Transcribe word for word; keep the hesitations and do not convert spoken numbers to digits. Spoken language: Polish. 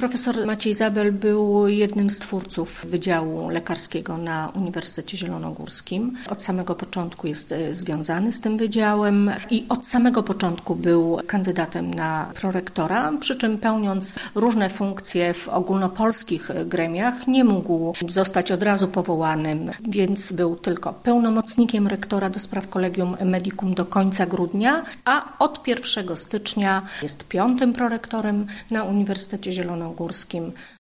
Profesor Maciej Zabel był jednym z twórców Wydziału Lekarskiego na Uniwersytecie Zielonogórskim. Od samego początku jest związany z tym wydziałem i od samego początku był kandydatem na prorektora, przy czym pełniąc różne funkcje w ogólnopolskich gremiach nie mógł zostać od razu powołanym, więc był tylko pełnomocnikiem rektora do spraw Collegium Medicum do końca grudnia, a od pierwszego stycznia jest piątym prorektorem na Uniwersytecie Zielonogórskim.